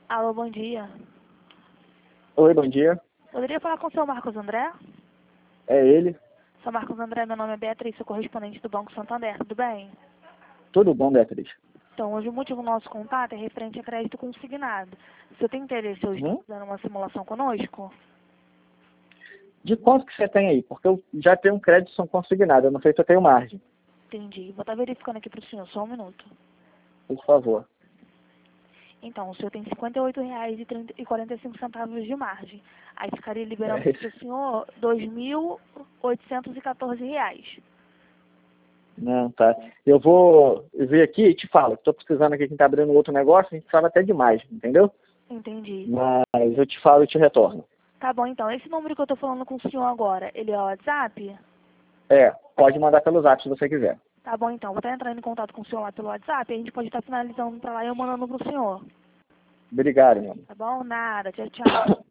Alô, bom dia. Oi, bom dia. Poderia falar com o seu Marcos André? É ele. Seu Marcos André, meu nome é Beatriz, sou correspondente do Banco Santander, tudo bem? Tudo bom, Beatriz? Então, hoje o motivo do nosso contato é referente a crédito consignado. Você tem interesse hoje em fazer uma simulação conosco? De quanto que você tem aí? Porque eu já tenho um crédito consignado, eu não sei se eu tenho margem. Entendi. Vou estar verificando aqui para o senhor, só um minuto. Por favor. Então, o senhor tem R$ 58,45 de margem. Aí ficaria liberando É para o senhor R$ 2.814. Não, tá. Eu vou ver aqui e te falo. Estou precisando aqui, quem está abrindo outro negócio, a gente precisava até de mais, entendeu? Entendi. Mas eu te falo e te retorno. Tá bom, então. Esse número que eu estou falando com o senhor agora, ele é o WhatsApp? É, pode mandar pelo zap se você quiser. Tá bom, então. Vou estar entrando em contato com o senhor lá pelo WhatsApp e a gente pode estar finalizando para lá e eu mandando pro senhor. Obrigado, meu. Tá bom? Nada. Tchau, tchau.